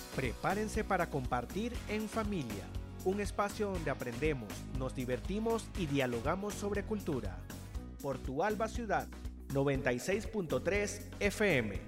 Prepárense para compartir en familia, un espacio donde aprendemos, nos divertimos y dialogamos sobre cultura. Por tu Alba Ciudad, 96.3 FM.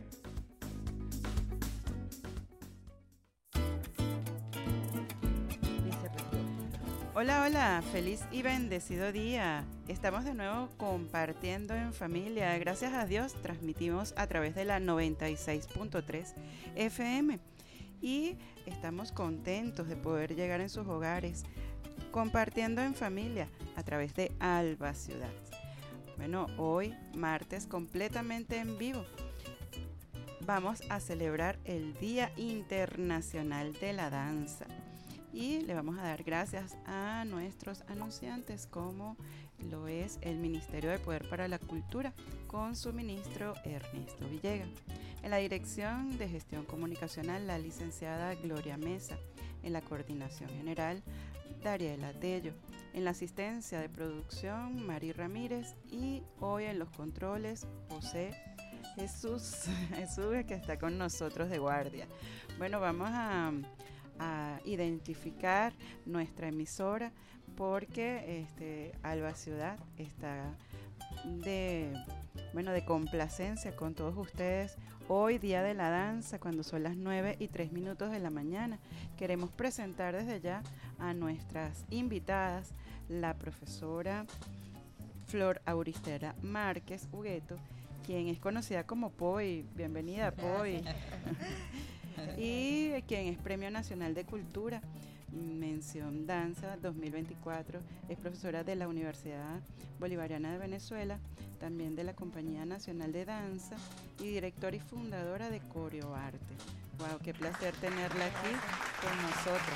Hola, hola, feliz y bendecido día. Estamos de nuevo compartiendo en familia. Gracias a Dios transmitimos a través de la 96.3 FM y estamos contentos de poder llegar en sus hogares compartiendo en familia a través de Alba Ciudad. Bueno, hoy martes completamente en vivo. Vamos a celebrar el Día Internacional de la Danza. Y le vamos a dar gracias a nuestros anunciantes, como lo es el Ministerio de Poder para la Cultura, con su ministro Ernesto Villegas. En la Dirección de Gestión Comunicacional, la licenciada Gloria Mesa. En la Coordinación General, Dariela Tello. En la Asistencia de Producción, Mari Ramírez. Y hoy en los controles, José Jesús, que está con nosotros de guardia. Bueno, vamos a identificar nuestra emisora porque Alba Ciudad está de complacencia con todos ustedes. Hoy, Día de la Danza, cuando son las 9:03 de la mañana, queremos presentar desde ya a nuestras invitadas, la profesora Flor Auristela Márquez Hugueto, quien es conocida como Poi. Bienvenida, Poi. Y quien es Premio Nacional de Cultura, Mención Danza 2024, es profesora de la Universidad Bolivariana de Venezuela, también de la Compañía Nacional de Danza y directora y fundadora de Coreoarte. Wow, qué placer tenerla aquí con nosotros.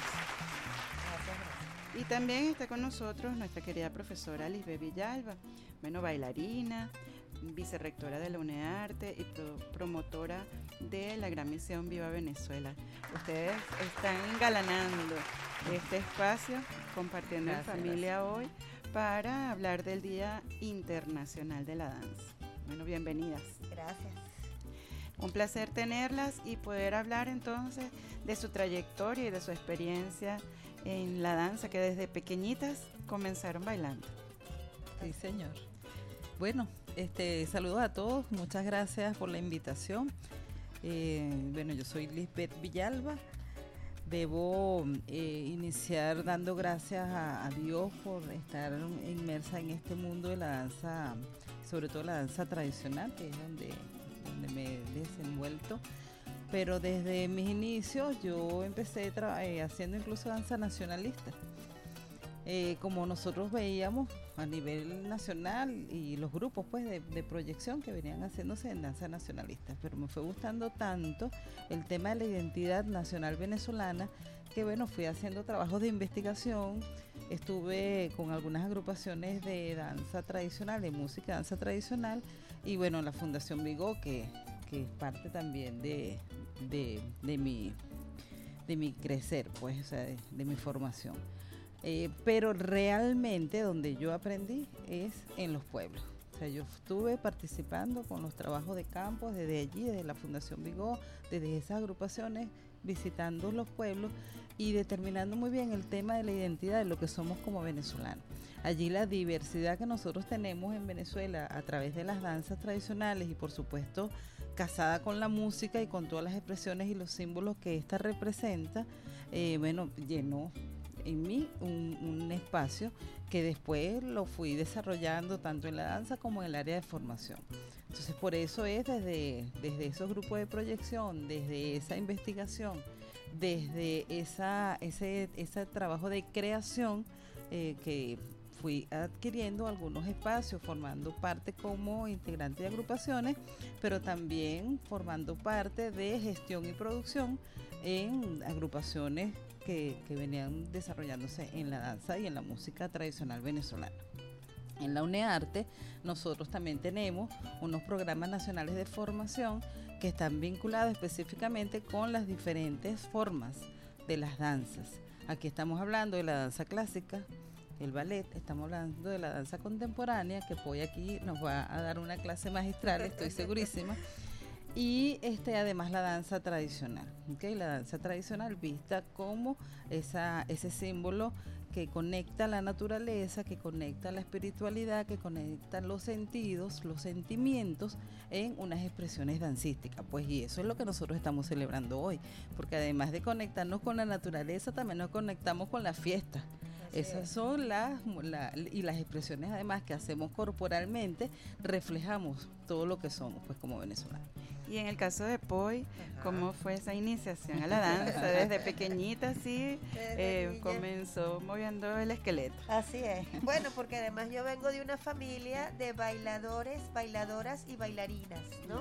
Y también está con nosotros nuestra querida profesora Lisbeth Villalba, bailarina, vicerrectora de la UNEARTE y promotora de la Gran Misión Viva Venezuela. Ustedes están engalanando este espacio, compartiendo en familia hoy, para hablar del Día Internacional de la Danza. Bienvenidas. Gracias. Un placer tenerlas y poder hablar entonces de su trayectoria y de su experiencia en la danza, que desde pequeñitas comenzaron bailando. Sí, señor. Bueno, saludos a todos, muchas gracias por la invitación. Yo soy Lisbeth Villalba. Debo iniciar dando gracias a Dios por estar inmersa en este mundo de la danza, sobre todo la danza tradicional, que es donde me he desenvuelto. Pero desde mis inicios yo empecé haciendo incluso danza nacionalista. Como nosotros veíamos a nivel nacional y los grupos de proyección que venían haciéndose en danza nacionalista, pero me fue gustando tanto el tema de la identidad nacional venezolana que fui haciendo trabajos de investigación. Estuve con algunas agrupaciones de danza tradicional, de música de danza tradicional, y la Fundación Vigo, que es parte también de mi crecer, de mi formación. Pero realmente donde yo aprendí es en los pueblos. Yo estuve participando con los trabajos de campo desde allí, desde la Fundación Vigo, desde esas agrupaciones, visitando los pueblos y determinando muy bien el tema de la identidad de lo que somos como venezolanos. Allí la diversidad que nosotros tenemos en Venezuela a través de las danzas tradicionales y por supuesto casada con la música y con todas las expresiones y los símbolos que ésta representa, llenó en mí un espacio que después lo fui desarrollando tanto en la danza como en el área de formación. Entonces por eso es desde esos grupos de proyección, desde esa investigación, desde ese trabajo de creación que fui adquiriendo algunos espacios, formando parte como integrante de agrupaciones, pero también formando parte de gestión y producción en agrupaciones que venían desarrollándose en la danza y en la música tradicional venezolana. En la UNEARTE nosotros también tenemos unos programas nacionales de formación que están vinculados específicamente con las diferentes formas de las danzas. Aquí estamos hablando de la danza clásica, el ballet, estamos hablando de la danza contemporánea, que hoy aquí nos va a dar una clase magistral, estoy segurísima. Y además la danza tradicional, ¿okay? La danza tradicional vista como ese símbolo que conecta la naturaleza, que conecta la espiritualidad, que conecta los sentidos, los sentimientos en unas expresiones dancísticas. Pues y eso es lo que nosotros estamos celebrando hoy, porque además de conectarnos con la naturaleza, también nos conectamos con la fiesta. Esas son las expresiones además que hacemos corporalmente, reflejamos todo lo que somos pues como venezolanos. Y en el caso de Poi, ¿cómo fue esa iniciación a la danza? Desde pequeñita, sí, comenzó moviendo el esqueleto. Así es. Bueno, porque además yo vengo de una familia de bailadores, bailadoras y bailarinas, ¿no?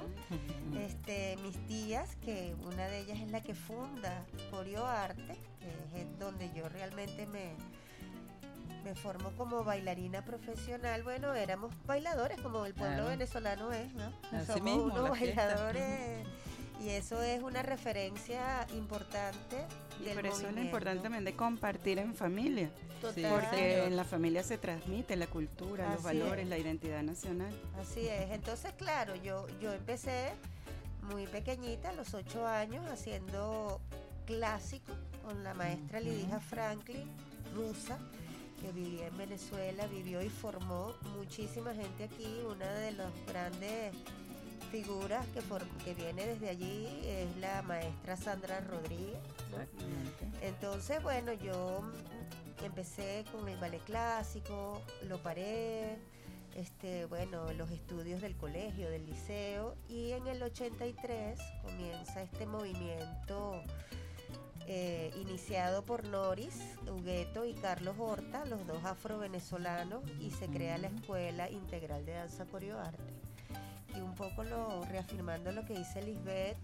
Mis tías, que una de ellas es la que funda Corioarte, que es donde yo realmente me formó como bailarina profesional. Bueno, éramos bailadores como el pueblo venezolano es, ¿no? Así Somos mismo, unos bailadores y eso es una referencia importante y del por eso es lo movimiento. importante también de compartir en familia. Total. Porque en la familia se transmite la cultura, los valores, la identidad nacional. Así es. Entonces, claro, yo empecé muy pequeñita, a los 8 años, haciendo clásico con la maestra Lidija Franklin, rusa, que vivía en Venezuela, vivió y formó muchísima gente aquí. Una de las grandes figuras que viene desde allí es la maestra Sandra Rodríguez, ¿no? Entonces, bueno, yo empecé con el ballet clásico, lo paré, los estudios del colegio, del liceo, y en el 83 comienza este movimiento iniciado por Noris Hugueto y Carlos Horta, los dos afro-venezolanos, y se crea la Escuela Integral de Danza Corioarte. Y un poco reafirmando lo que dice Lisbeth,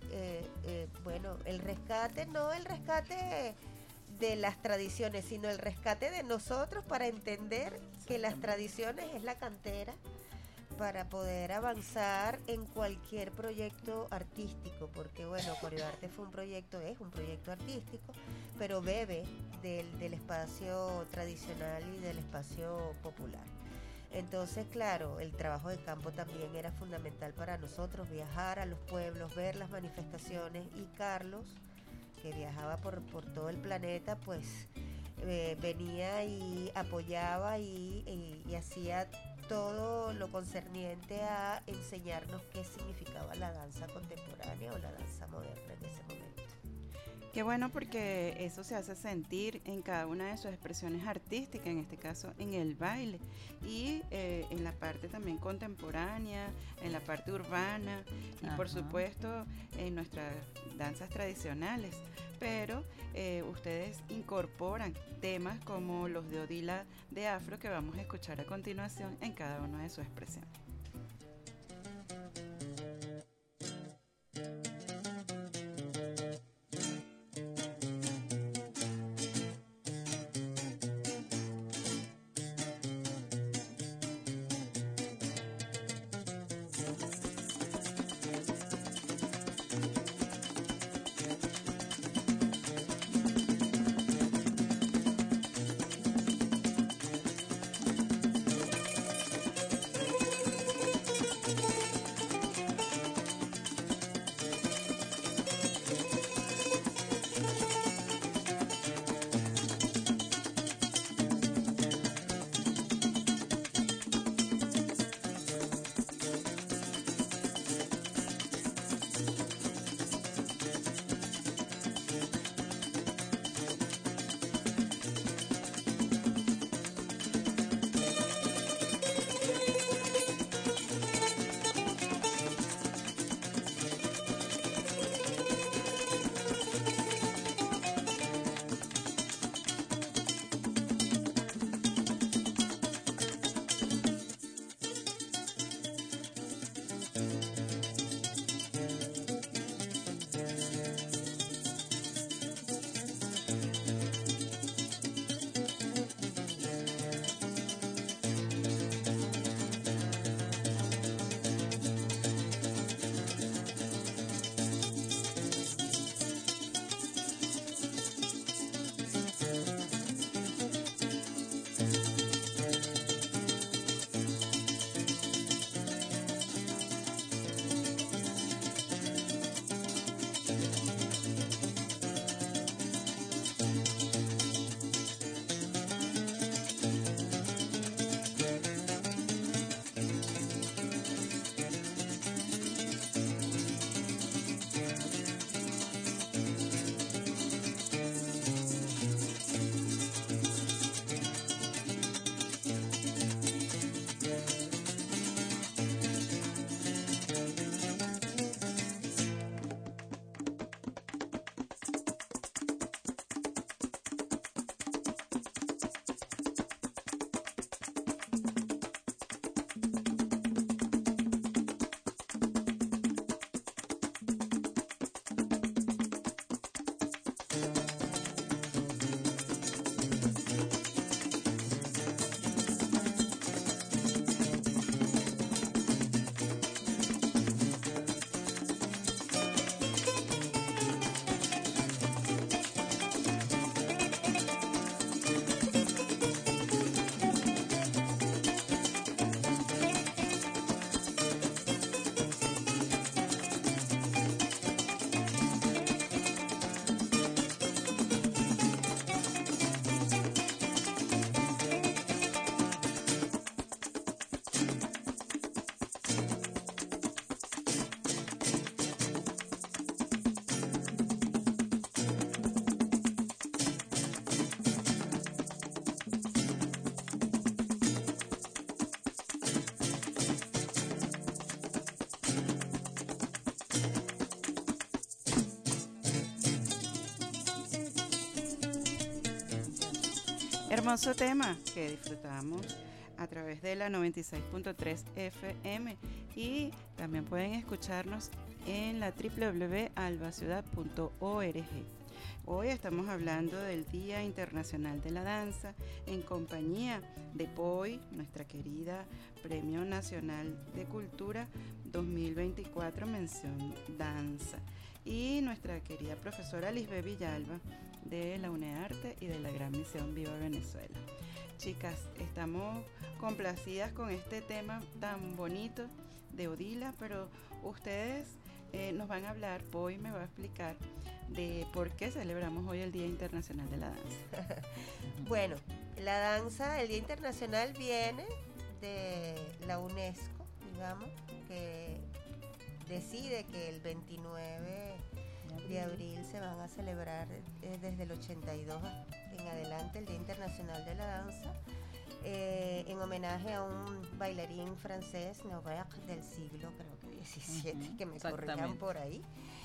el rescate, no el rescate de las tradiciones, sino el rescate de nosotros para entender que las tradiciones es la cantera para poder avanzar en cualquier proyecto artístico, porque bueno, Corioarte es un proyecto artístico, pero bebe del espacio tradicional y del espacio popular. Entonces, claro, el trabajo de campo también era fundamental para nosotros, viajar a los pueblos, ver las manifestaciones, y Carlos, que viajaba por todo el planeta, pues venía y apoyaba y hacía todo lo concerniente a enseñarnos qué significaba la danza contemporánea o la danza moderna en ese momento. Qué bueno, porque eso se hace sentir en cada una de sus expresiones artísticas, en este caso en el baile, y en la parte también contemporánea, en la parte urbana, y por supuesto en nuestras danzas tradicionales. Pero ustedes incorporan temas como los de Odila de Afro, que vamos a escuchar a continuación en cada una de sus expresiones. Hermoso tema que disfrutamos a través de la 96.3 FM y también pueden escucharnos en la www.albaciudad.org. Hoy estamos hablando del Día Internacional de la Danza en compañía de POI, nuestra querida Premio Nacional de Cultura 2024 Mención Danza, y nuestra querida profesora Lisbeth Villalba de la UNEARTE y de la Gran Misión Viva Venezuela. Chicas, estamos complacidas con este tema tan bonito de Odila, pero ustedes nos van a hablar, POI me va a explicar de por qué celebramos hoy el Día Internacional de la Danza. Bueno, la danza, el Día Internacional viene de la UNESCO, digamos, que decide que el 29 de abril se van a celebrar desde el 82 en adelante el Día Internacional de la Danza, en homenaje a un bailarín francés, Norbert, del siglo creo que 17, que me corrijan por ahí.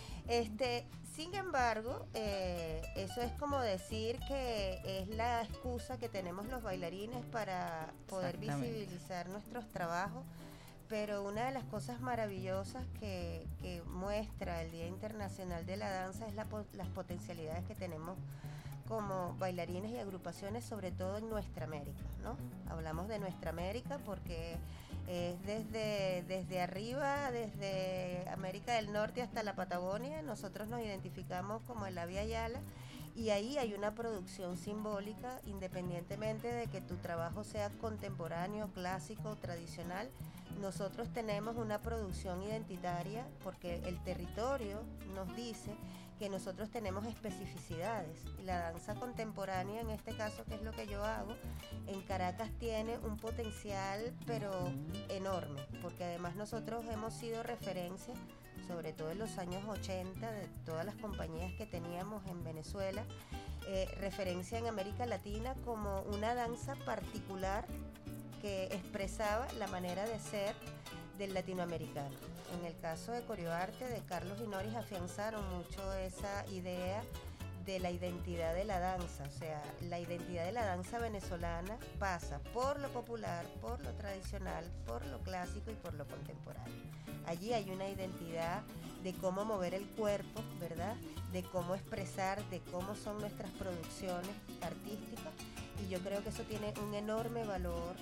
Sin embargo, eso es como decir que es la excusa que tenemos los bailarines para poder visibilizar nuestros trabajos, pero una de las cosas maravillosas que muestra el Día Internacional de la Danza es las potencialidades que tenemos como bailarines y agrupaciones, sobre todo en nuestra América, ¿no? Hablamos de nuestra América porque es desde arriba, desde América del Norte hasta la Patagonia, nosotros nos identificamos como el Avia Yala, y ahí hay una producción simbólica, independientemente de que tu trabajo sea contemporáneo, clásico, tradicional. Nosotros tenemos una producción identitaria porque el territorio nos dice que nosotros tenemos especificidades, y la danza contemporánea, en este caso, que es lo que yo hago, en Caracas tiene un potencial pero enorme, porque además nosotros hemos sido referencia, sobre todo en los años 80, de todas las compañías que teníamos en Venezuela, referencia en América Latina como una danza particular que expresaba la manera de ser del latinoamericano. En el caso de Corioarte, de Carlos y Noris, afianzaron mucho esa idea de la identidad de la danza. O sea, la identidad de la danza venezolana pasa por lo popular, por lo tradicional, por lo clásico y por lo contemporáneo. Allí hay una identidad de cómo mover el cuerpo, ¿verdad? De cómo expresar, de cómo son nuestras producciones artísticas, y yo creo que eso tiene un enorme valor,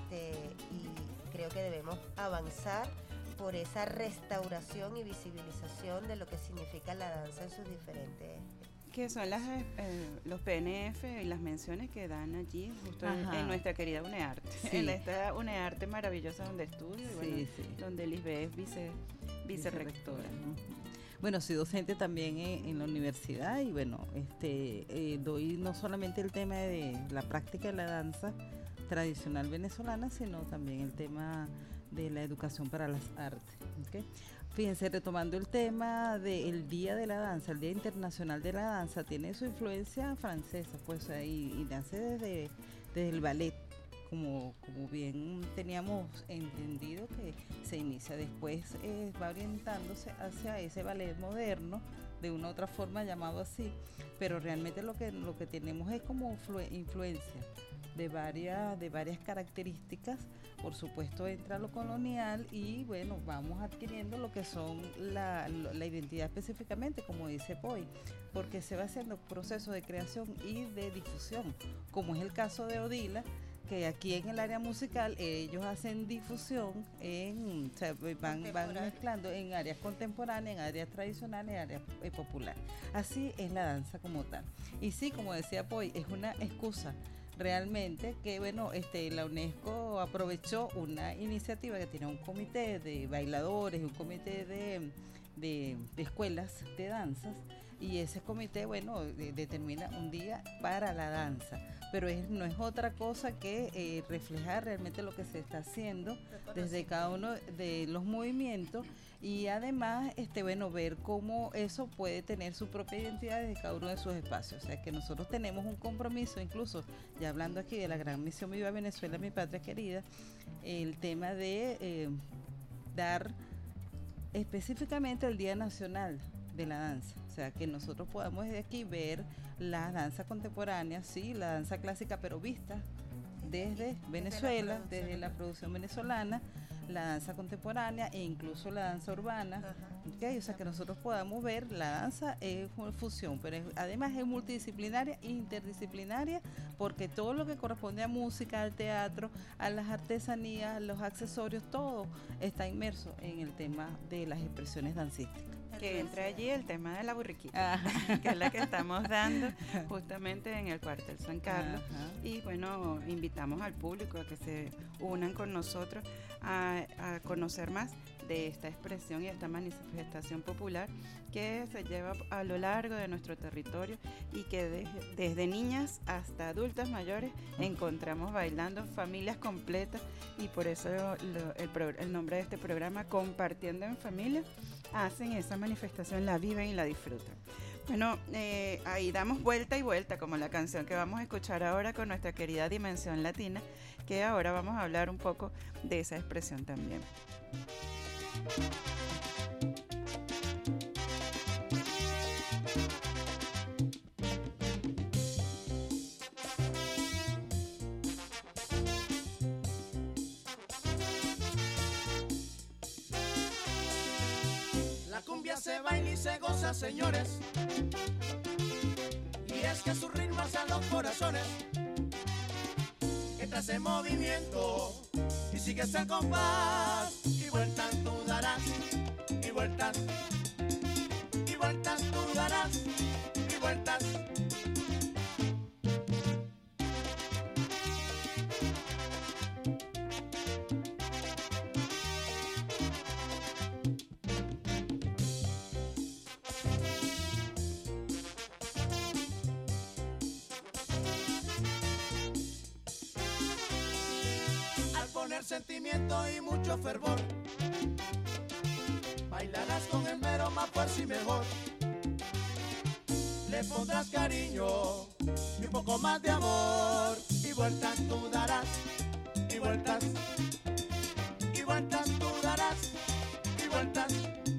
y creo que debemos avanzar por esa restauración y visibilización de lo que significa la danza en sus diferentes... Que son los PNF y las menciones que dan allí, justo en nuestra querida UNEARTE, en esta UNEARTE maravillosa donde estudio, y bueno, donde Lisbeth es vicerrectora. Bueno, soy docente también en la universidad, y bueno, doy no solamente el tema de la práctica de la danza tradicional venezolana, sino también el tema de la educación para las artes. ¿Okay? Fíjense, retomando el tema del Día de la Danza, el Día Internacional de la Danza tiene su influencia francesa, pues, y nace desde el ballet, como bien teníamos entendido que se inicia. Después va orientándose hacia ese ballet moderno, de una u otra forma llamado así, pero realmente lo que tenemos es como influencia de varias características. Por supuesto entra lo colonial, y bueno, vamos adquiriendo lo que son la identidad específicamente, como dice Poi, porque se va haciendo proceso de creación y de difusión, como es el caso de Odila, que aquí en el área musical ellos hacen difusión van mezclando en áreas contemporáneas, en áreas tradicionales, en áreas populares. Así es la danza como tal. Y sí, como decía Poi, es una excusa realmente que, bueno, la UNESCO aprovechó una iniciativa que tiene un comité de bailadores y un comité de escuelas de danzas, y ese comité, bueno, determina un día para la danza, pero no es otra cosa que reflejar realmente lo que se está haciendo desde cada uno de los movimientos, y además ver cómo eso puede tener su propia identidad desde cada uno de sus espacios. O sea que nosotros tenemos un compromiso, incluso ya hablando aquí de la Gran Misión Viva Venezuela, mi patria querida, el tema de dar específicamente el Día Nacional de la danza. O sea, que nosotros podamos desde aquí ver la danza contemporánea, sí, la danza clásica, pero vista desde Venezuela, desde la producción venezolana, la danza contemporánea e incluso la danza urbana. ¿Okay? O sea, que nosotros podamos ver la danza es una fusión, pero además es multidisciplinaria e interdisciplinaria, porque todo lo que corresponde a música, al teatro, a las artesanías, los accesorios, todo está inmerso en el tema de las expresiones dancísticas. Que entra allí el tema de la burriquita, que es la que estamos dando justamente en el cuartel San Carlos. Y bueno, invitamos al público a que se unan con nosotros a conocer más de esta expresión y esta manifestación popular que se lleva a lo largo de nuestro territorio y que desde niñas hasta adultas mayores encontramos bailando familias completas, y por eso el nombre de este programa, Compartiendo en Familia, hacen esa manifestación, la viven y la disfrutan. Bueno, ahí damos vuelta y vuelta, como la canción que vamos a escuchar ahora con nuestra querida Dimensión Latina, que ahora vamos a hablar un poco de esa expresión también. La cumbia se baila y se goza, señores, y es que su ritmo hace a los corazones que te hace movimiento y sigues el compás, y vueltas tú darás, y vueltas tú darás, y vueltas. Sentimiento y mucho fervor, bailarás con el mero más fuerte y mejor, le pondrás cariño y un poco más de amor, y vueltas tú darás, y vueltas tú darás, y vueltas.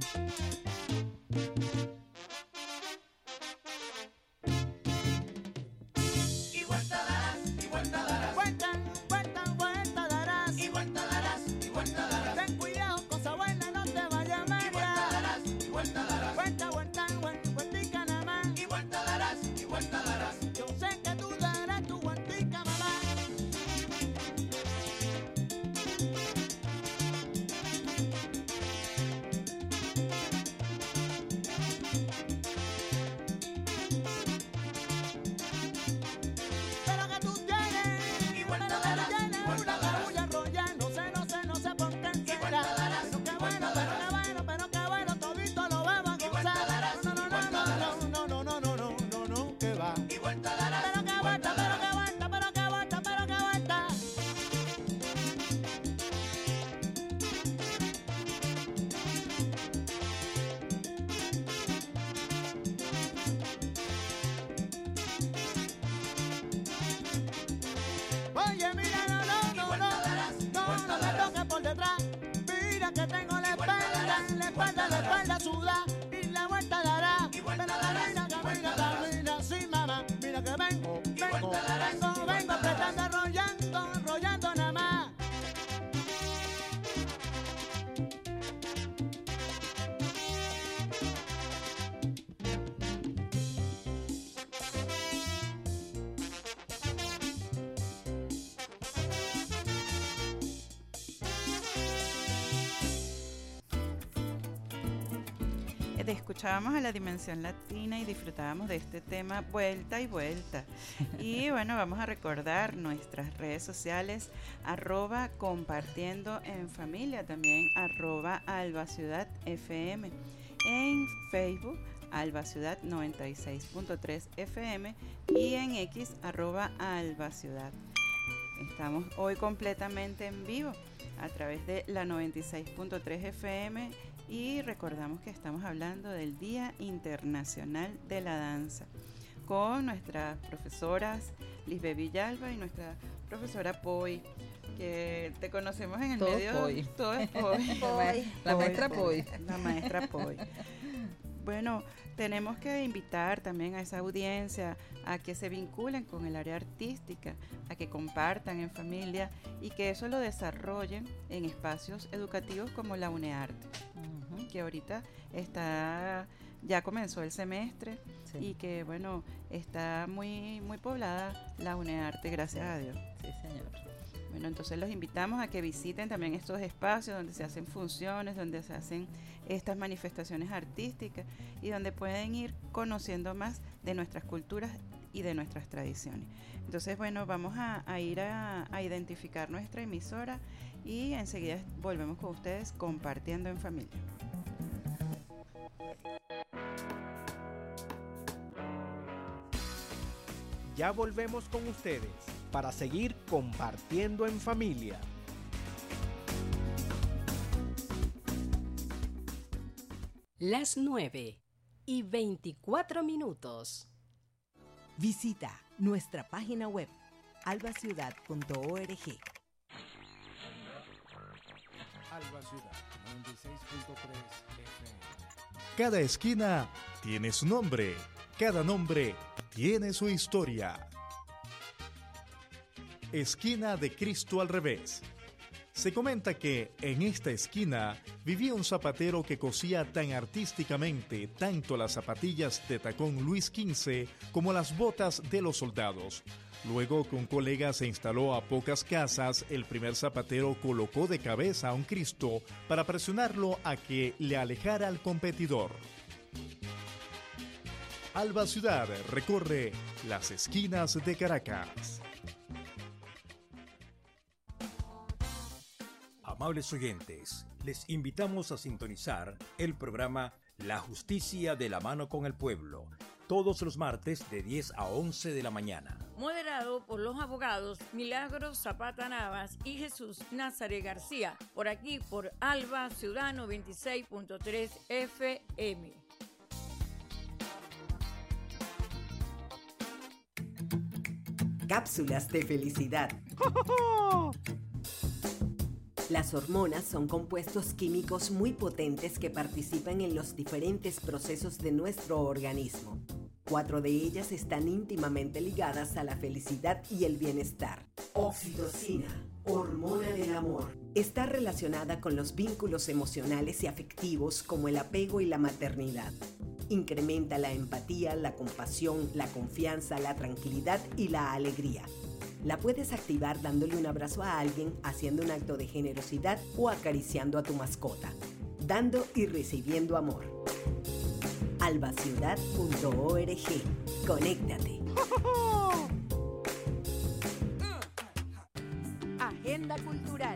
La espalda suda y la vuelta dará. Camina, sí mamá, mira que vengo apretando, arrollando nada más. Escuchábamos a la Dimensión Latina y disfrutábamos de este tema vuelta y vuelta. Y bueno, vamos a recordar nuestras redes sociales, @compartiendo en familia, también @AlbaCiudadFM, en Facebook AlbaCiudad 96.3 FM y en X @AlbaCiudad. Estamos hoy completamente en vivo a través de la 96.3 FM. Y recordamos que estamos hablando del Día Internacional de la Danza con nuestras profesoras Lisbeth Villalba y nuestra profesora Poi, que te conocemos en el todo medio. Poi. Todo es Poi. La maestra Poi. La maestra Poi. bueno, tenemos que invitar también a esa audiencia a que se vinculen con el área artística, a que compartan en familia y que eso lo desarrollen en espacios educativos como la UNEARTE, que ahorita ya comenzó el semestre, sí, y que bueno, está muy, muy poblada la UNEARTE, gracias a Dios. Sí, señor. Bueno, entonces los invitamos a que visiten también estos espacios donde se hacen funciones, donde se hacen estas manifestaciones artísticas y donde pueden ir conociendo más de nuestras culturas y de nuestras tradiciones. Entonces, bueno, vamos a ir a identificar nuestra emisora y enseguida volvemos con ustedes compartiendo en familia. Ya volvemos con ustedes para seguir compartiendo en familia. Las 9:24. Visita nuestra página web albaciudad.org. Alba Ciudad 96.3 FM. Cada esquina tiene su nombre, cada nombre tiene su historia. Esquina de Cristo al revés. Se comenta que en esta esquina vivía un zapatero que cosía tan artísticamente tanto las zapatillas de tacón Luis XV como las botas de los soldados. Luego, con colegas se instaló a pocas casas, el primer zapatero colocó de cabeza a un Cristo para presionarlo a que le alejara al competidor. Alba Ciudad recorre las esquinas de Caracas. Amables oyentes, les invitamos a sintonizar el programa La Justicia de la Mano con el Pueblo, todos los martes de 10 a 11 de la mañana. Moderado por los abogados Milagros Zapata Navas y Jesús Nazaret García, por aquí por Alba Ciudad 96.3 FM. Cápsulas de felicidad. Las hormonas son compuestos químicos muy potentes que participan en los diferentes procesos de nuestro organismo. 4 de ellas están íntimamente ligadas a la felicidad y el bienestar. Oxitocina, hormona del amor. Está relacionada con los vínculos emocionales y afectivos como el apego y la maternidad. Incrementa la empatía, la compasión, la confianza, la tranquilidad y la alegría. La puedes activar dándole un abrazo a alguien, haciendo un acto de generosidad o acariciando a tu mascota. Dando y recibiendo amor. albaciudad.org. Conéctate. Agenda cultural.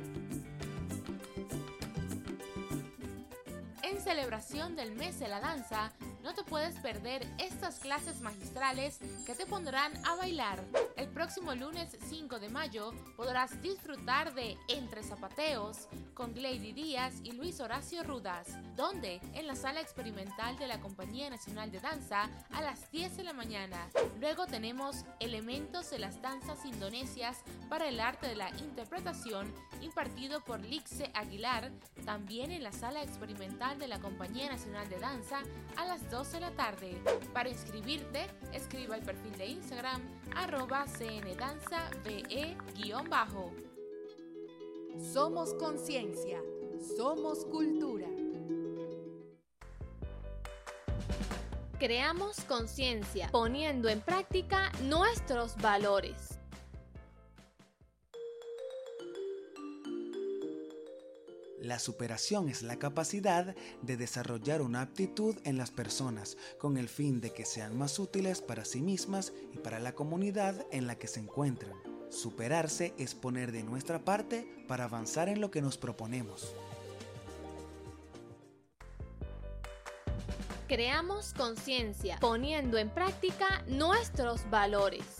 En celebración del mes de la danza, no te puedes perder estas clases magistrales que te pondrán a bailar. El próximo lunes 5 de mayo podrás disfrutar de Entre Zapateos con Lady Díaz y Luis Horacio Rudas, donde en la sala experimental de la Compañía Nacional de Danza a las 10 de la mañana. Luego tenemos Elementos de las Danzas Indonesias para el Arte de la Interpretación, impartido por Lixe Aguilar, también en la sala experimental de la Compañía Nacional de Danza a las 12 de la tarde. Para inscribirte, escriba al perfil de Instagram @cndanzave_. Somos conciencia, somos cultura. Creamos conciencia, poniendo en práctica nuestros valores. La superación es la capacidad de desarrollar una aptitud en las personas con el fin de que sean más útiles para sí mismas y para la comunidad en la que se encuentran. Superarse es poner de nuestra parte para avanzar en lo que nos proponemos. Creamos conciencia, poniendo en práctica nuestros valores.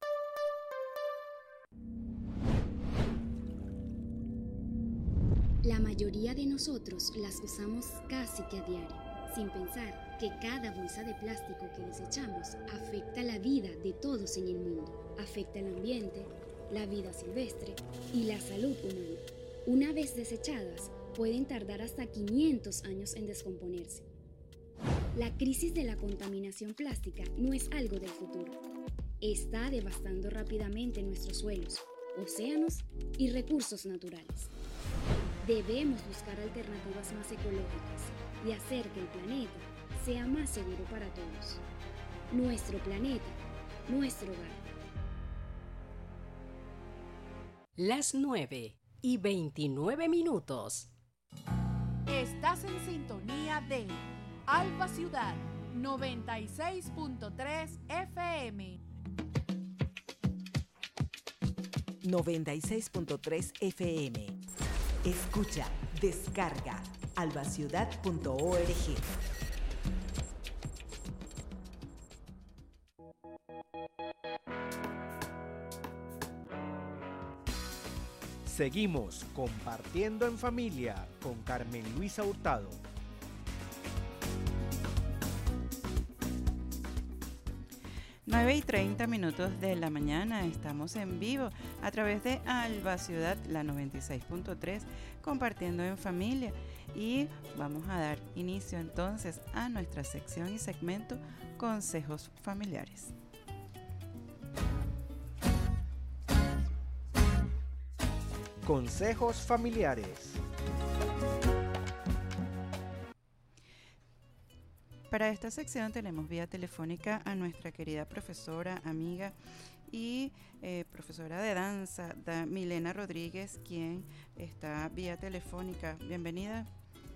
La mayoría de nosotros las usamos casi que a diario, sin pensar que cada bolsa de plástico que desechamos afecta la vida de todos en el mundo, afecta el ambiente, la vida silvestre y la salud humana. Una vez desechadas, pueden tardar hasta 500 años en descomponerse. La crisis de la contaminación plástica no es algo del futuro. Está devastando rápidamente nuestros suelos, océanos y recursos naturales. Debemos buscar alternativas más ecológicas y hacer que el planeta sea más seguro para todos. Nuestro planeta, nuestro hogar. Las 9:29. Estás en sintonía de Alba Ciudad 96.3 FM. 96.3 FM. Escucha, descarga, albaciudad.org. Seguimos compartiendo en familia con Carmen Luisa Hurtado. Nueve y 30 de la mañana, estamos en vivo a través de Alba Ciudad, la 96.3, compartiendo en familia. Y vamos a dar inicio entonces a nuestra sección y segmento Consejos Familiares. Consejos familiares. Para esta sección tenemos vía telefónica a nuestra querida profesora, amiga y profesora de danza, Milena Rodríguez, quien está vía telefónica. Bienvenida.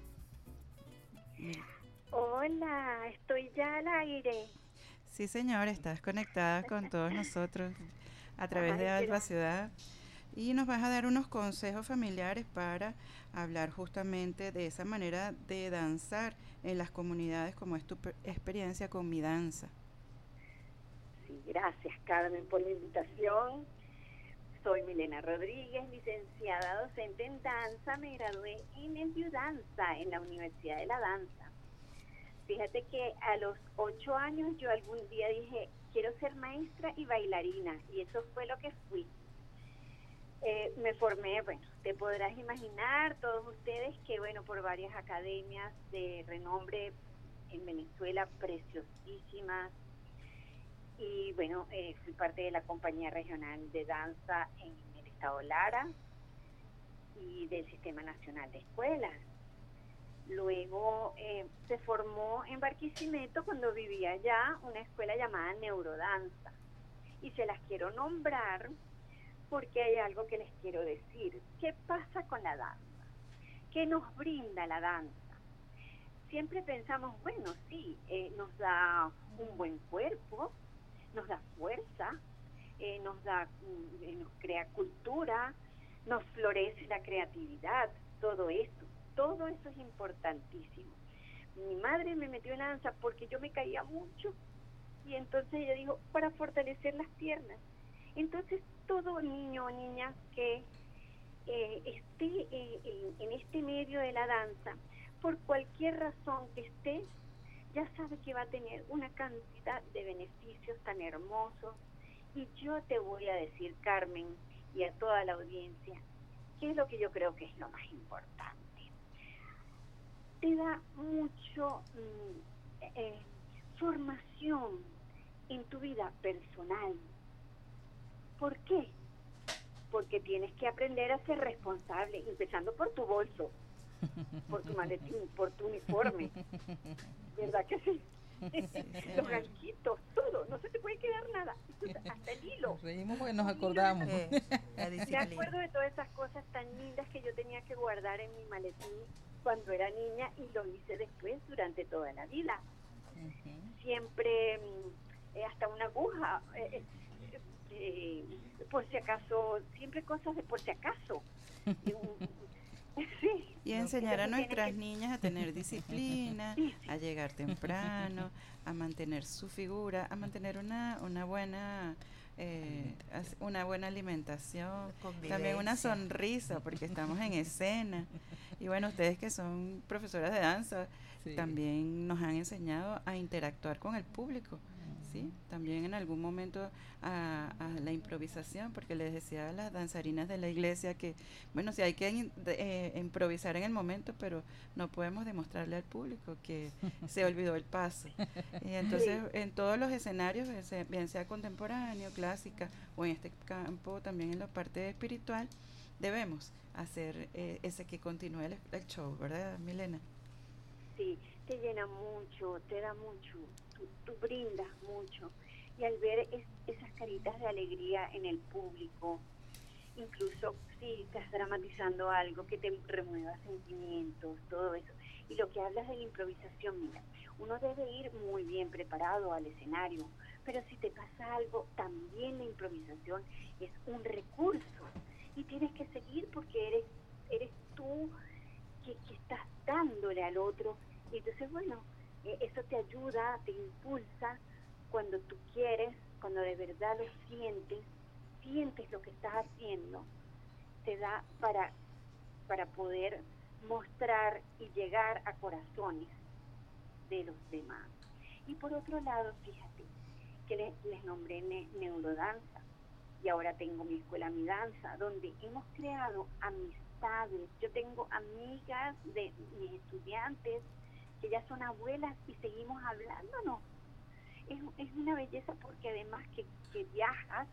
Hola, estoy ya al aire. Sí, señora, estás conectada con todos nosotros a través de Alba Ciudad. Y nos vas a dar unos consejos familiares para hablar justamente de esa manera de danzar en las comunidades, como es tu experiencia con Mi Danza. Sí, gracias Carmen por la invitación. Soy Milena Rodríguez, licenciada docente en danza. Me gradué en Danza en la Universidad de la Danza. Fíjate que a los 8 años yo algún día dije, quiero ser maestra y bailarina, y eso fue lo que fui. Me formé, bueno, te podrás imaginar todos ustedes que, bueno, por varias academias de renombre en Venezuela, preciosísimas, y bueno, fui parte de la compañía regional de danza en el estado Lara y del Sistema Nacional de Escuelas. Luego se formó en Barquisimeto, cuando vivía allá, una escuela llamada Neurodanza, y se las quiero nombrar porque hay algo que les quiero decir. ¿Qué pasa con la danza? ¿Qué nos brinda la danza? Siempre pensamos, bueno, sí, nos da un buen cuerpo, nos da fuerza, nos crea cultura, nos florece la creatividad, todo eso es importantísimo. Mi madre me metió en la danza porque yo me caía mucho, y entonces ella dijo, para fortalecer las piernas. Entonces, todo niño o niña que esté en este medio de la danza, por cualquier razón que esté, ya sabe que va a tener una cantidad de beneficios tan hermosos. Y yo te voy a decir, Carmen, y a toda la audiencia, qué es lo que yo creo que es lo más importante. Te da mucho formación en tu vida personal. ¿Por qué? Porque tienes que aprender a ser responsable, empezando por tu bolso, por tu maletín, por tu uniforme. ¿Verdad que sí? Los ganchitos, todo, no se te puede quedar nada, hasta el hilo. Nos reímos porque nos acordamos. Me acuerdo de todas esas cosas tan lindas que yo tenía que guardar en mi maletín cuando era niña, y lo hice después durante toda la vida. Siempre, hasta una aguja, por si acaso, siempre cosas de por si acaso. Sí. Y enseñar a nuestras niñas a tener disciplina, a llegar temprano, a mantener su figura, a mantener una buena alimentación, también una sonrisa, porque estamos en escena. Y bueno, ustedes que son profesoras de danza, también nos han enseñado a interactuar con el público, ¿sí? También en algún momento a la improvisación, porque les decía a las danzarinas de la iglesia que, bueno, sí hay que improvisar en el momento, pero no podemos demostrarle al público que se olvidó el paso. Y entonces, en todos los escenarios, bien sea contemporáneo, clásica, o en este campo también en la parte espiritual, debemos hacer ese que continúe el show, ¿verdad, Milena? Sí, te llena mucho, te da mucho, tú brindas mucho, y al ver esas caritas de alegría en el público, incluso si estás dramatizando algo que te remueva sentimientos, todo eso, y lo que hablas de la improvisación, mira, uno debe ir muy bien preparado al escenario, pero si te pasa algo, también la improvisación es un recurso, y tienes que seguir porque eres tú que estás dándole al otro. Y entonces, bueno, eso te ayuda, te impulsa cuando tú quieres, cuando de verdad lo sientes lo que estás haciendo, te da para poder mostrar y llegar a corazones de los demás. Y por otro lado, fíjate, que les nombré neurodanza, y ahora tengo mi escuela Mi Danza, donde hemos creado amistades. Yo tengo amigas de mis estudiantes que ya son abuelas y seguimos hablándonos. Es una belleza porque además que viajas,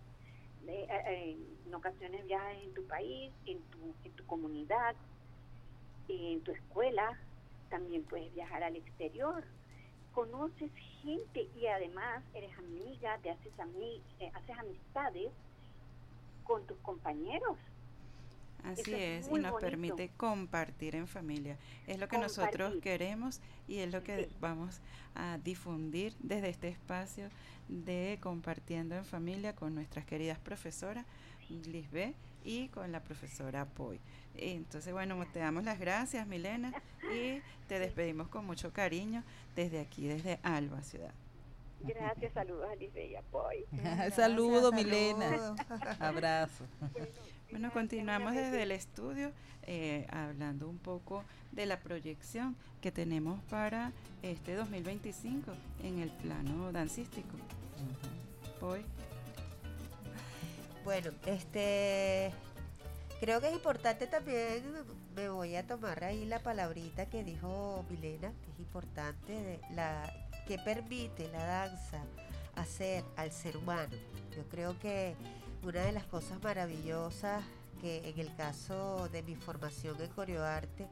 en ocasiones viajas en tu país, en tu comunidad, en tu escuela, también puedes viajar al exterior, conoces gente y además eres amiga, te haces amistades con tus compañeros. Así es, y nos bonito. Permite compartir en familia. Es lo que nosotros queremos y es lo que vamos a difundir desde este espacio de Compartiendo en Familia con nuestras queridas profesoras Lisbeth y con la profesora Poi. Entonces, bueno, te damos las gracias, Milena, y te despedimos con mucho cariño desde aquí, desde Alba Ciudad. Gracias, saludos a Lisbeth y a Poi. Saludos, Milena. Abrazo. Bueno, continuamos desde el estudio hablando un poco de la proyección que tenemos para este 2025 en el plano dancístico. Poi. Bueno, creo que es importante también, me voy a tomar ahí la palabrita que dijo Milena, que es importante, de que permite la danza hacer al ser humano. Yo creo que una de las cosas maravillosas que en el caso de mi formación en coreoarte,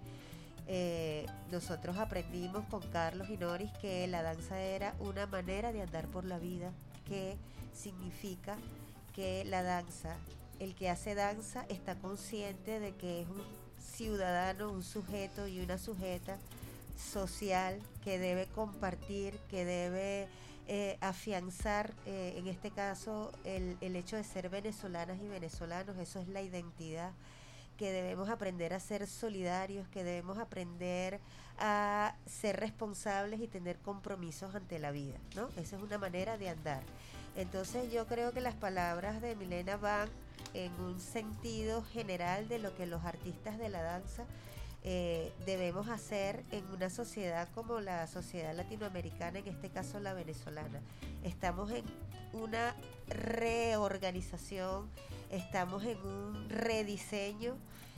nosotros aprendimos con Carlos y Noris que la danza era una manera de andar por la vida, que significa que la danza, el que hace danza está consciente de que es un ciudadano, un sujeto y una sujeta social que debe compartir, que debe afianzar, en este caso, el hecho de ser venezolanas y venezolanos. Eso es la identidad, que debemos aprender a ser solidarios, que debemos aprender a ser responsables y tener compromisos ante la vida, ¿no? Esa es una manera de andar. Entonces yo creo que las palabras de Milena van en un sentido general de lo que los artistas de la danza debemos hacer en una sociedad como la sociedad latinoamericana, en este caso la venezolana. Estamos en una reorganización, estamos en un rediseño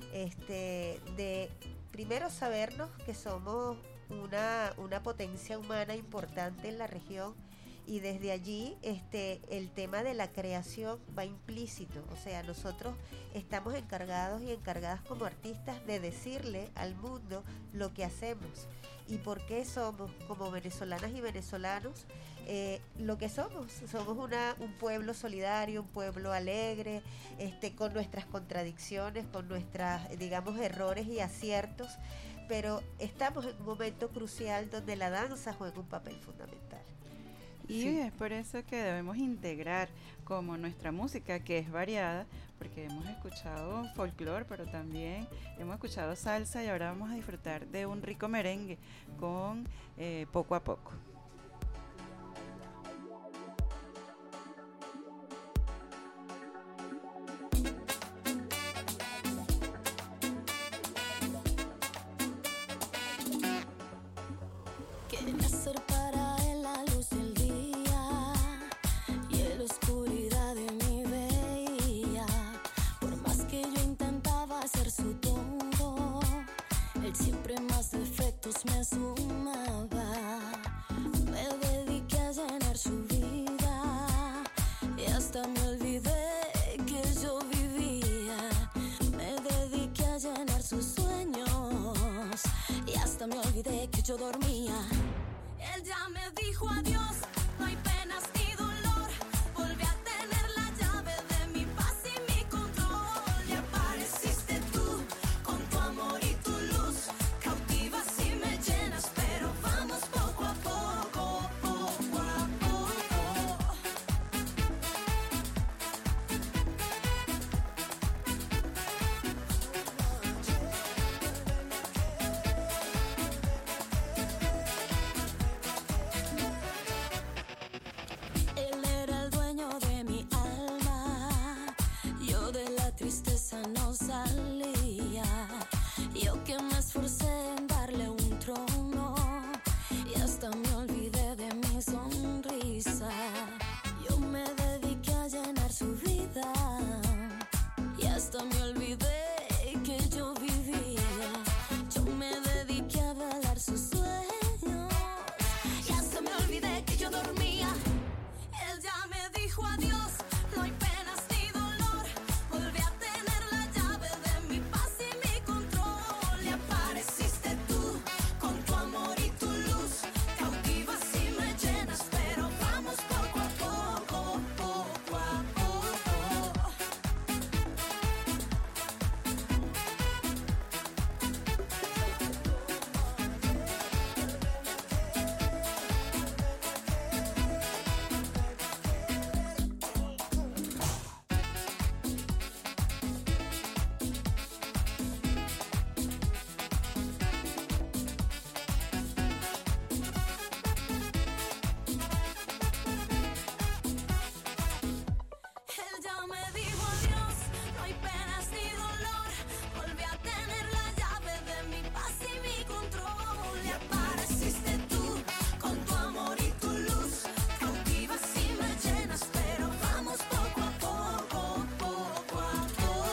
de primero sabernos que somos una potencia humana importante en la región, y desde allí el tema de la creación va implícito. O sea, nosotros estamos encargados y encargadas como artistas de decirle al mundo lo que hacemos y por qué somos como venezolanas y venezolanos lo que somos. Somos un pueblo solidario, un pueblo alegre, con nuestras contradicciones, con nuestras, digamos, errores y aciertos, pero estamos en un momento crucial donde la danza juega un papel fundamental. Y sí, es por eso que debemos integrar como nuestra música, que es variada, porque hemos escuchado folclore, pero también hemos escuchado salsa, y ahora vamos a disfrutar de un rico merengue con Poco a Poco. Quieren hacer para él la luz del día, me dijo adiós, no hay penas ni dolor. Volví a tener la llave de mi paz y mi control. Y apareciste tú con tu amor y tu luz. Cautivas y me llenas, pero vamos poco a poco, poco a poco. Él era el dueño de mi alma, yo de la tristeza no salía. Yo que me esforcé en darle un trono y hasta me olvidé de mi sonrisa. Yo me dediqué a llenar su vida y hasta me olvidé que yo vivía. Yo me dediqué a velar sus sueños y hasta me olvidé que yo dormía. Él ya me dijo adiós, no hay penas ni dolor. Volví a tener la llave de mi paz y mi control. Y apareciste tú con tu amor y tu luz. Cautivas y me llenas, pero vamos poco a poco, poco a poco. Él ya me dijo adiós, no hay penas ni dolor. Volví a tener la llave de mi paz y mi control. Y apareciste tú con tu amor y tu luz. Cautivas y me llenas, pero vamos poco a poco, poco a poco.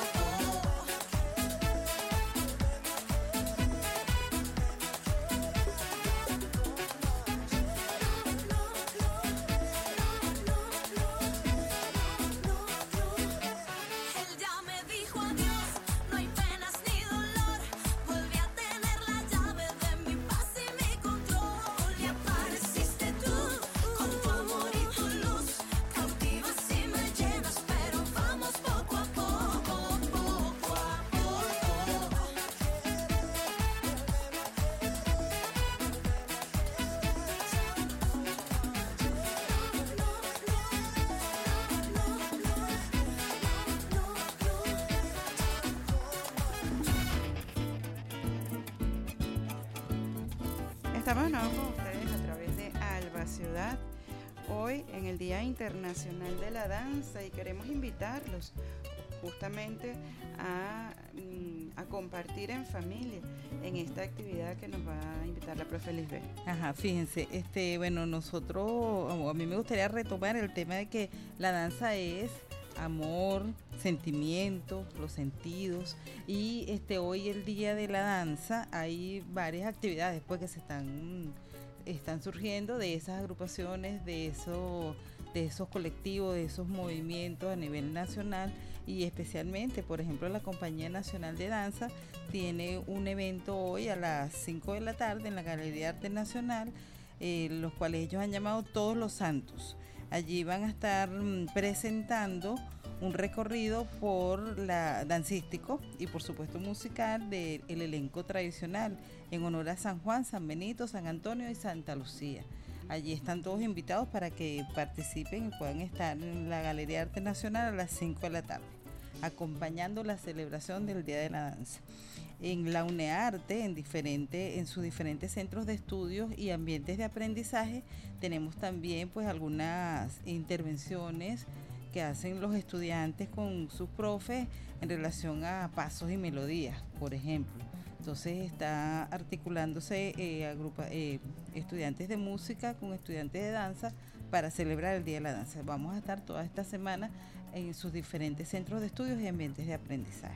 Él ya me dijo adiós, no hay penas ni dolor. Volví a tener la llave de mi paz y mi control. Y apareciste tú con tu amor y tu luz. Cautivas y me llenas, pero vamos poco a poco, poco a poco. Estamos de nuevo con ustedes a través de Alba Ciudad, hoy en el Día Internacional de la Danza, y queremos invitarlos justamente a compartir en familia en esta actividad que nos va a invitar la profe Lisbeth. Ajá, fíjense, bueno, nosotros, o a mí me gustaría retomar el tema de que la danza es amor, sentimientos, los sentidos, y hoy el día de la danza hay varias actividades pues que se están surgiendo de esas agrupaciones, de esos colectivos, de esos movimientos a nivel nacional, y especialmente, por ejemplo, la Compañía Nacional de Danza tiene un evento hoy a las 5 de la tarde en la Galería Arte Nacional, los cuales ellos han llamado Todos los Santos. Allí van a estar presentando un recorrido por la dancístico y por supuesto musical del elenco tradicional en honor a San Juan, San Benito, San Antonio y Santa Lucía. Allí están todos invitados para que participen y puedan estar en la Galería Arte Nacional a las 5 de la tarde, acompañando la celebración del Día de la Danza. En la UNEARTE, en sus diferentes centros de estudios y ambientes de aprendizaje, tenemos también pues algunas intervenciones que hacen los estudiantes con sus profes en relación a pasos y melodías, por ejemplo. Entonces está articulándose estudiantes de música con estudiantes de danza para celebrar el Día de la Danza. Vamos a estar toda esta semana en sus diferentes centros de estudios y ambientes de aprendizaje.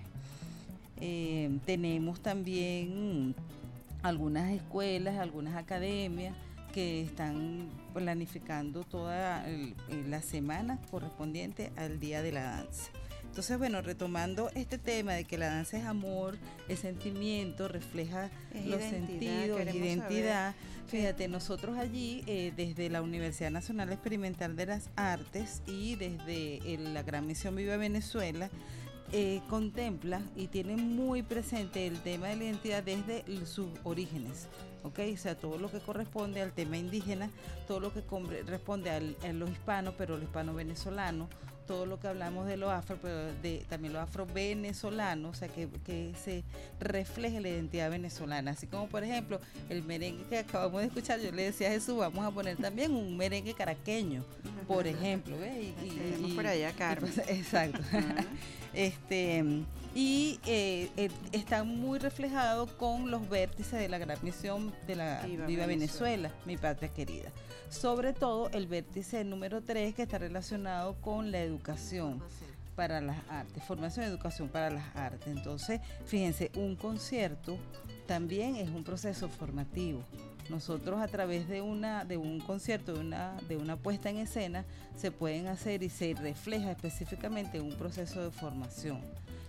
Tenemos también algunas escuelas, algunas academias que están planificando toda la semana correspondiente al Día de la Danza. Entonces, bueno, retomando este tema de que la danza es amor, es sentimiento, refleja los sentidos, es identidad. Fíjate, nosotros allí, desde la Universidad Nacional Experimental de las Artes y desde la Gran Misión Viva Venezuela, contempla y tiene muy presente el tema de la identidad desde sus orígenes, ¿ok? O sea, todo lo que corresponde al tema indígena, todo lo que responde a lo hispano, pero lo hispano-venezolano, todo lo que hablamos de lo afro, pero también lo afro-venezolano, o sea, que se refleje la identidad venezolana. Así como, por ejemplo, el merengue que acabamos de escuchar, yo le decía a Jesús, vamos a poner también un merengue caraqueño, por ejemplo, ¿ves? Y por allá, Carmen. Pues, exacto. Está muy reflejado con los vértices de la gran misión de la Viva Venezuela, mi patria querida. Sobre todo el vértice número 3, que está relacionado con la educación para las artes, formación y educación para las artes. Entonces, fíjense, un concierto también es un proceso formativo. Nosotros, a través de un concierto, de una puesta en escena, se pueden hacer y se refleja específicamente un proceso de formación.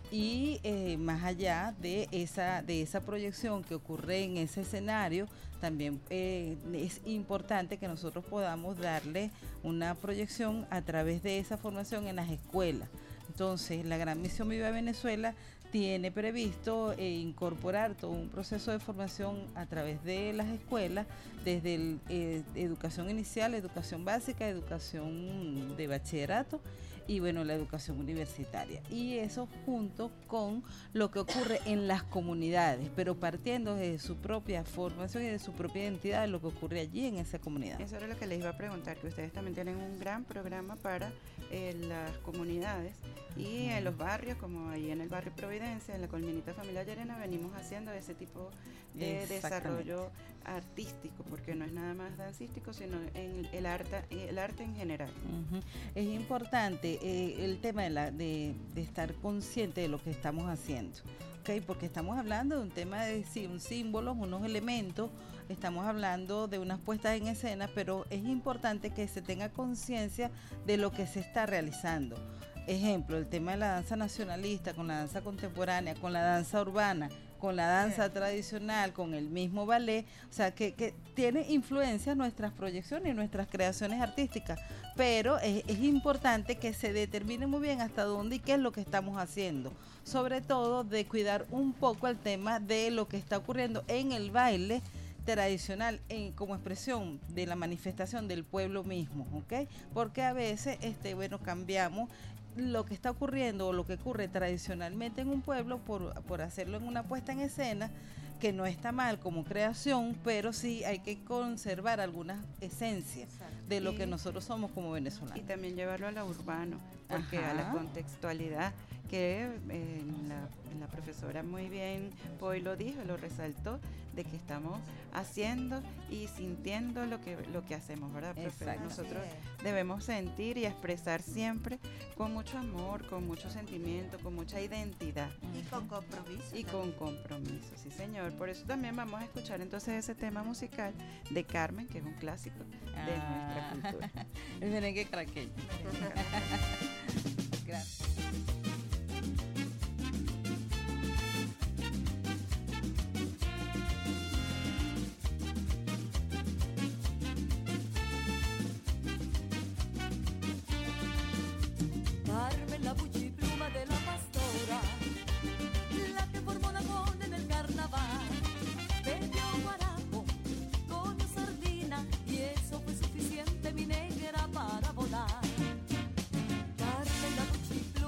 Y más allá de esa proyección que ocurre en ese escenario, también es importante que nosotros podamos darle una proyección a través de esa formación en las escuelas. Entonces, la Gran Misión Viva Venezuela tiene previsto incorporar todo un proceso de formación a través de las escuelas, desde educación inicial, educación básica, educación de bachillerato y bueno, la educación universitaria. Y eso junto con lo que ocurre en las comunidades, pero partiendo de su propia formación y de su propia identidad, de lo que ocurre allí en esa comunidad. Eso era lo que les iba a preguntar, que ustedes también tienen un gran programa para las comunidades y en los barrios, como ahí en el barrio Providencia, en la Colminita Familia Llerena, venimos haciendo ese tipo de desarrollo artístico, porque no es nada más dancístico, sino en el arte en general. Uh-huh. Es importante el tema de estar consciente de lo que estamos haciendo, ¿okay? Porque estamos hablando de un tema de un símbolo, unos elementos, estamos hablando de unas puestas en escena, pero es importante que se tenga conciencia de lo que se está realizando. Ejemplo, el tema de la danza nacionalista, con la danza contemporánea, con la danza urbana, con la danza tradicional, con el mismo ballet, o sea, que tiene influencia en nuestras proyecciones y nuestras creaciones artísticas, pero es importante que se determine muy bien hasta dónde y qué es lo que estamos haciendo, sobre todo de cuidar un poco el tema de lo que está ocurriendo en el baile tradicional como expresión de la manifestación del pueblo mismo, ¿ok? Porque a veces, cambiamos lo que está ocurriendo o lo que ocurre tradicionalmente en un pueblo por hacerlo en una puesta en escena, que no está mal como creación, pero sí hay que conservar algunas esencias de lo que nosotros somos como venezolanos. Y también llevarlo a lo urbano, porque a la contextualidad que la profesora muy bien hoy lo dijo, lo resaltó, de que estamos haciendo y sintiendo lo que hacemos, ¿verdad, profe? Nosotros debemos sentir y expresar siempre con mucho amor, con mucho sentimiento, con mucha identidad. Y con compromiso. Y con compromiso, sí señor. Por eso también vamos a escuchar entonces ese tema musical de Carmen, que es un clásico de nuestra cultura. El merengue caraqueño. Gracias. Carmen, la buchipluma de la pastora, la que formó la con en el carnaval, bebió guarapo, comió sardina y eso fue suficiente, mi negra, para volar. Carmen, la buchipluma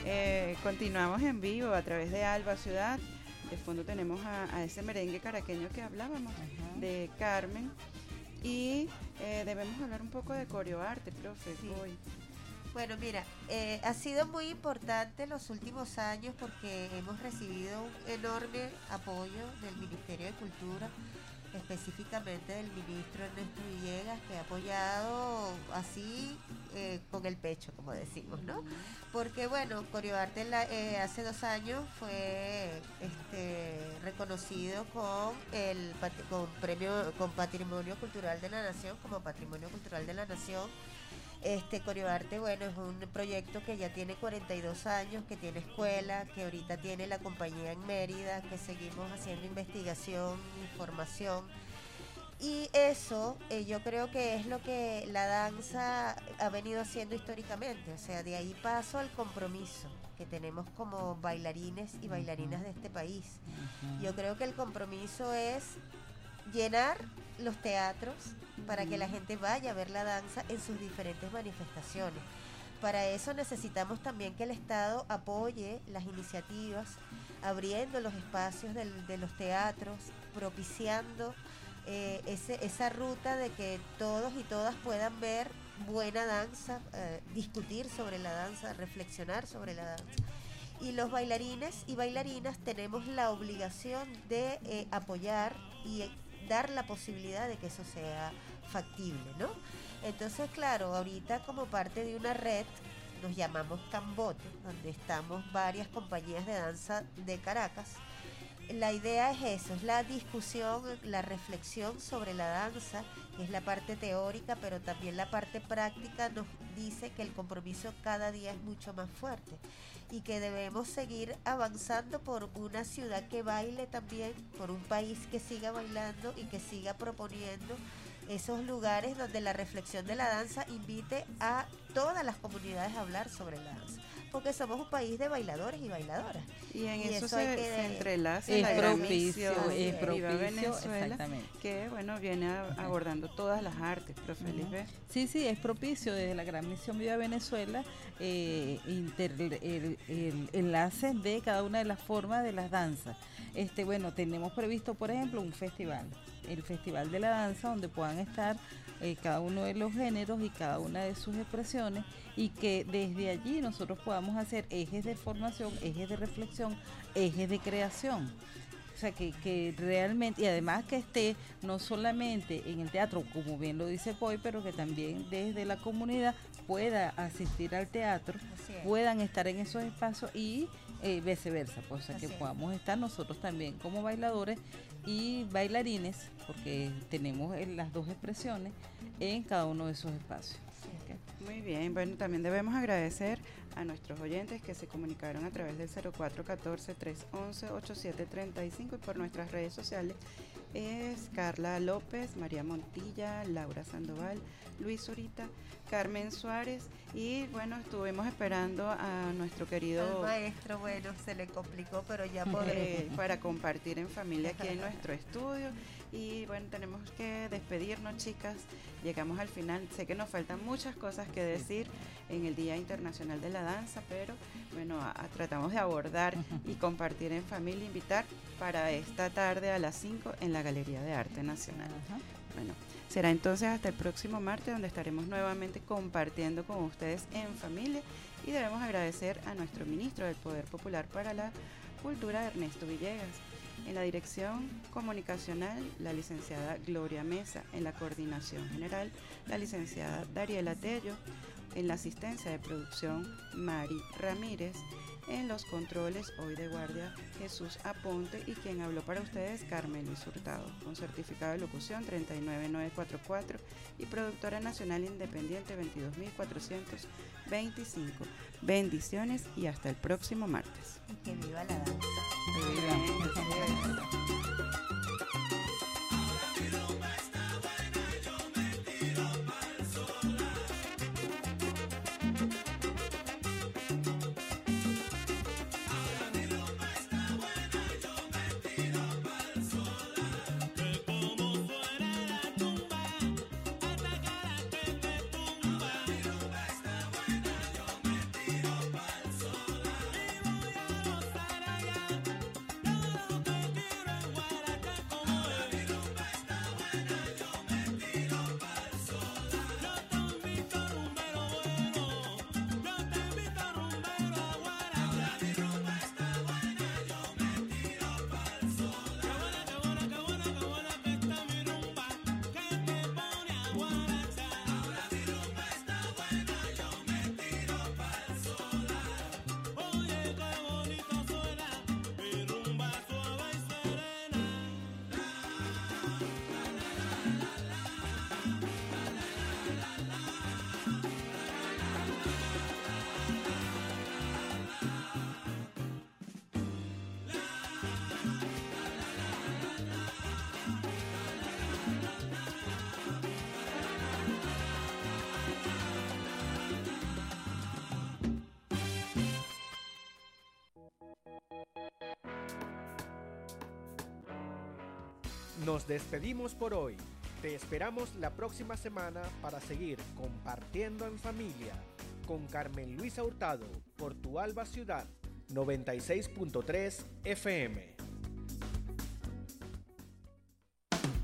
Continuamos en vivo a través de Alba Ciudad. De fondo tenemos a ese merengue caraqueño que hablábamos, de Carmen. Y debemos hablar un poco de coreoarte, profe, hoy. Bueno, mira, ha sido muy importante los últimos años porque hemos recibido un enorme apoyo del Ministerio de Cultura, específicamente del ministro Ernesto Villegas, que ha apoyado así con el pecho, como decimos, ¿no? Porque, bueno, Coreoarte hace 2 años fue reconocido con Patrimonio Cultural de la Nación, como Patrimonio Cultural de la Nación. Coreoarte, bueno, es un proyecto que ya tiene 42 años, que tiene escuela, que ahorita tiene la compañía en Mérida, que seguimos haciendo investigación, información. Y eso yo creo que es lo que la danza ha venido haciendo históricamente, o sea, de ahí paso al compromiso que tenemos como bailarines y bailarinas de este país. Yo creo que el compromiso es llenar los teatros para que la gente vaya a ver la danza en sus diferentes manifestaciones. Para eso necesitamos también que el Estado apoye las iniciativas, abriendo los espacios de los teatros, propiciando esa ruta de que todos y todas puedan ver buena danza, discutir sobre la danza, reflexionar sobre la danza. Y los bailarines y bailarinas tenemos la obligación de apoyar y dar la posibilidad de que eso sea factible, ¿no? Entonces, claro, ahorita como parte de una red, nos llamamos Cambote, donde estamos varias compañías de danza de Caracas. La idea es eso, es la discusión, la reflexión sobre la danza, que es la parte teórica, pero también la parte práctica nos dice que el compromiso cada día es mucho más fuerte y que debemos seguir avanzando por una ciudad que baile también, por un país que siga bailando y que siga proponiendo esos lugares donde la reflexión de la danza invite a todas las comunidades a hablar sobre la danza, porque somos un país de bailadores y bailadoras. Y en eso se entrelaza la propicio Viva Venezuela, que bueno, viene abordando todas las artes, profe Lisbeth. Sí, es propicio desde la Gran Misión Viva Venezuela, el enlace de cada una de las formas de las danzas. Bueno, tenemos previsto, por ejemplo, un festival, el Festival de la Danza, donde puedan estar cada uno de los géneros y cada una de sus expresiones, y que desde allí nosotros podamos hacer ejes de formación, ejes de reflexión, ejes de creación. O sea, que realmente, y además que esté no solamente en el teatro, como bien lo dice Poi, pero que también desde la comunidad pueda asistir al teatro, puedan estar en esos espacios y viceversa, pues, o sea, que podamos estar nosotros también como bailadores y bailarines, porque tenemos las dos expresiones en cada uno de esos espacios. Muy bien, bueno, también debemos agradecer a nuestros oyentes que se comunicaron a través del 0414-311-8735 y por nuestras redes sociales. Es Carla López, María Montilla, Laura Sandoval, Luis Zurita, Carmen Suárez, y bueno, estuvimos esperando a nuestro querido al maestro, bueno, se le complicó, pero ya podré para compartir en familia aquí en nuestro estudio. Y bueno, tenemos que despedirnos, chicas, llegamos al final. Sé que nos faltan muchas cosas que decir en el Día Internacional de la Danza, pero bueno, tratamos de abordar y compartir en familia, invitar para esta tarde a las 5 en la Galería de Arte Nacional. Bueno, será entonces hasta el próximo martes, donde estaremos nuevamente compartiendo con ustedes en familia, y debemos agradecer a nuestro ministro del Poder Popular para la Cultura, Ernesto Villegas. En la dirección comunicacional, la licenciada Gloria Mesa. En la coordinación general, la licenciada Dariela Tello. En la asistencia de producción, Mari Ramírez. En los controles, hoy de guardia, Jesús Aponte, y quien habló para ustedes, Carmen Luis Hurtado, con certificado de locución 39944 y productora nacional independiente 22425. Bendiciones y hasta el próximo martes. Que viva la danza. Que viva. Nos despedimos por hoy. Te esperamos la próxima semana para seguir compartiendo en familia con Carmen Luisa Hurtado por Tu Alba Ciudad 96.3 FM.